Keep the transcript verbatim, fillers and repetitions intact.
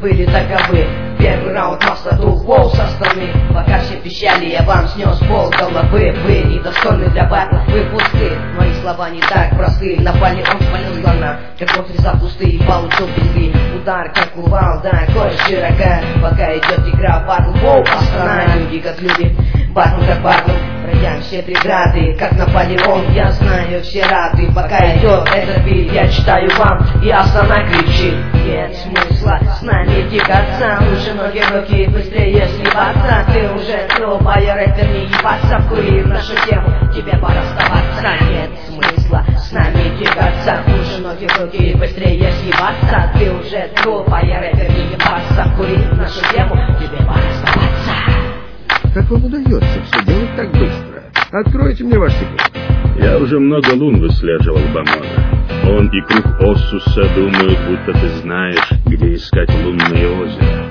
были таковы. Первый раунд масса духов со стороны. Пока все пищали, я вам снес пол головы. Вы недостойны для батлов, вы пусты. Мои слова не так просты. Напали, он спалил слона, как отрезал пустые, получил пизды. Удар как кувалда, кость широка. Пока идет игра батл, воу, пацана. Люди как люди, батл как батл. Пройдя все преграды, как Наполеон, я знаю, все рады. Пока идет этот бит, я читаю вам, и Астана кричит. Нет смысла с нами тягаться, лучше ноги в руки, быстрее сливаться. Ты уже трубая рэпер, не ебаться, вкури в нашу тему, тебе пора оставаться. Нет смысла с нами тягаться, лучше ноги в руки, быстрее сливаться. Ты уже трубая рэпер, не ебаться, вкури в нашу тему, тебе пора оставаться. Как вам удается все делать так быстро? Откройте мне ваш секрет. Я уже много лун выслеживал Бамона. Он и круг Оссуса думают, будто ты знаешь, где искать лунное озеро.